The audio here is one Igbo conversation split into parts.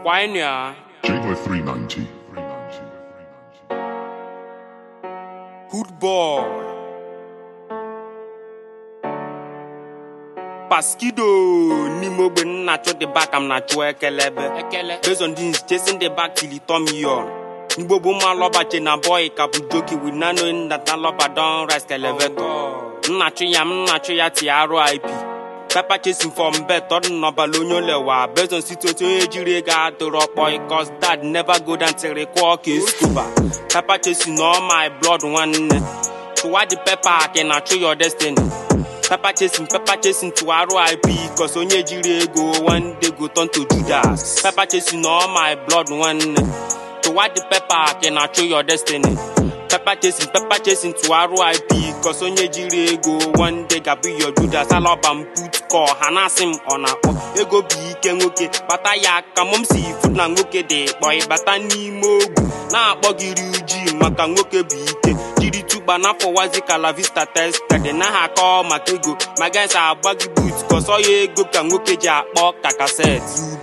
Aquania. Jingle 390. Good boy. Paskido Nimo ben nacho the back I'm nacho ekelebe. Based on this, chasing the back till he turn me on. Nibo buma loba chena boy kapu joki with not knowing that na loba don rise elevator. Nacho ya tiaro IP. Pepper chasing from bed, thought no balonyo lewa. Based on situation ejire ga to rock boy, cause dad never go down till the quark is scuba. Pepper chasing all my blood one. So why the pepper can I show your destiny? Pepper chasing to RIP, cause onye jire go one day go turn to Judas. Pepper chasing all my blood one. So why the pepper can I show your destiny? Pepper chasing to RIP, cause onye jire go one day gabi your Judas. Alabam put call hanasim on a ego be ken okay. Bataya kamom si foot na ngoke de boy batani mo na bogiri uji maka ngoke be ike. Jiri tuba na for wazika la vista test kade na ha call makego. My guys are baggy boots cause all ye go kan ngoke ja bok cassette.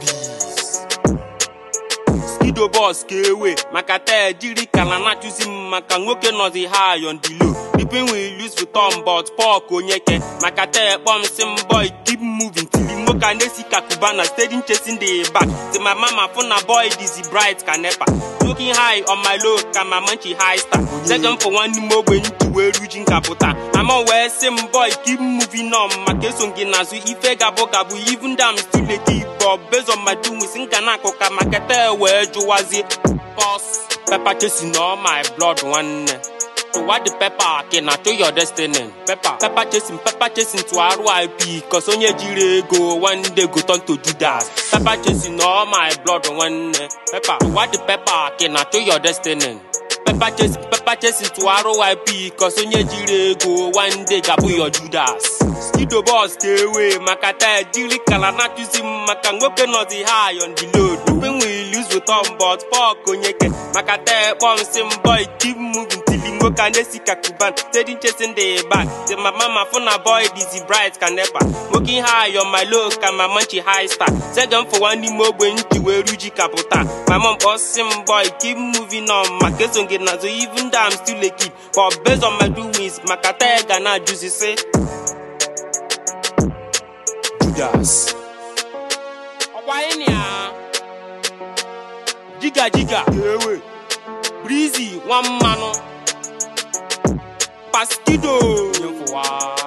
Skido boss kewe makate jiri kala na chusi maka ngoke no the high on the low. Dipping we lose for Tom but pork onyeke makate bomb sim boy keep moving till the moka nesi kakubana steady chasing the back. Say my mama phone a boy dizzy bright canepa. Looking high on my low kama manchi high star. Second for one more when to wear rugin kaputa. I'm on where sim boy keep moving on. My case on ginazu ife gabo gabu even damn still the keep but based on my doings in kanako kamakate where juwazi boss. Pepper chasing all my blood one. So why the pepper can I show your destiny? Pepper chasing to RIP, cause onye jire go one day go turn to Judas. Pepper chasing all my blood one. Pepper, so why the pepper can I show your destiny? Pepper chasing to RIP, cause onye jire go one day gabu your Judas. Skido boss stay away, makata jiri kalana chusi makangoke no the high on the load. When we lose with Tom but pork onyeke makata bomb sim boy keep moving till the moka nesi kakuban steady chasing the back. Say my mama phone a boy dizzy bright canepa. Working high on my low kama manchi high star. Second for one more when to wear ruji kaputa. My mom boss sim boy keep moving on. My case on get now so even though I'm still a kid. But based on my doings, makata gana juicy say Judas. Jiga, Breezy, one man. Paskido.